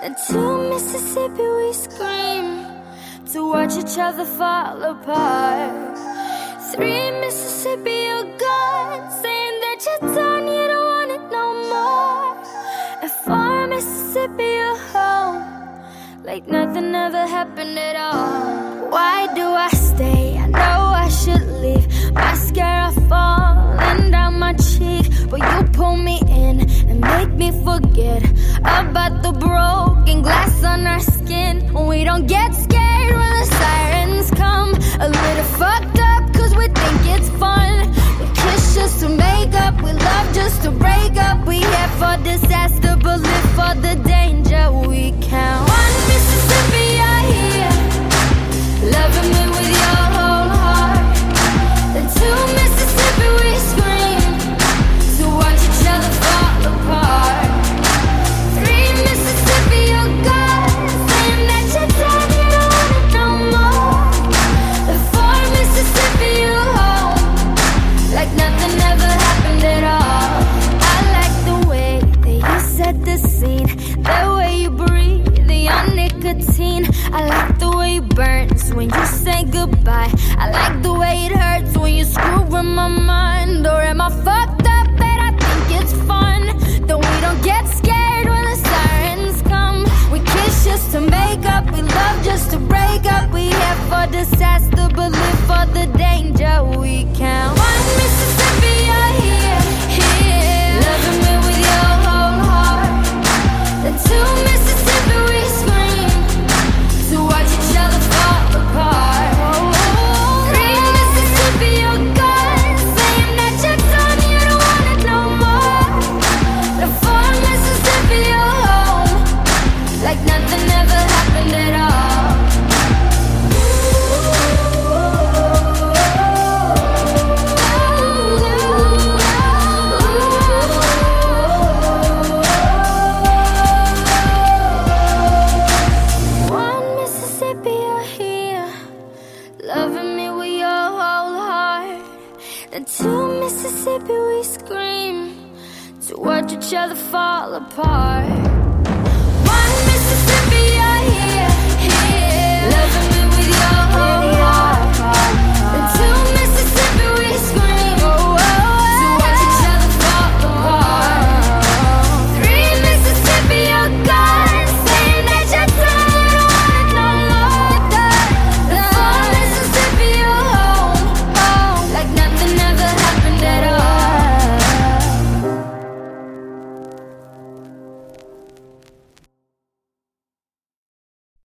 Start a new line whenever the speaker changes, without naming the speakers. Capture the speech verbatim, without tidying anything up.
And to Mississippi we scream to watch each other fall apart. Three Mississippi, you're gone, saying that you're done, you don't want it no more. And four Mississippi, you're home, like nothing ever happened at all. Why do I stay? I know I should leave. Mascara falling down my cheek, but you pull me in and make me forget about the broken glass on our skin. We don't get scared when the sirens come. A little fucked up cause we think it's fun. We kiss just to make up, we love just to break up. We here for disaster but live for the danger. We count one Mississippi out here, loving me with your whole heart. Then two Mississippi we scream to watch each other fall apart. Three Mississippi, you're gone, saying that you're done, you don't want it no more. The four Mississippi, you home, like nothing ever happened at all. I like the way that you set the scene, the way you breathe, your nicotine. I like the way it burns when you say goodbye. I like the way it hurts when you screw with my mind. Or am I fucked up that I think it's fun? That we don't get scared when the sirens come. We kiss just to make up, we love just to break up. We here for disaster but live for the danger. We count one Mississippi out here, here, loving me with your whole heart. The two Mississippi we scream to watch each other fall apart. Three Mississippi, you're gone, saying that you're done, you don't want it no more. The four Mississippi, you're home, like nothing ever happened at all. One Mississippi, you're here, loving me with your whole heart. And two Mississippi, we scream to watch each other fall apart.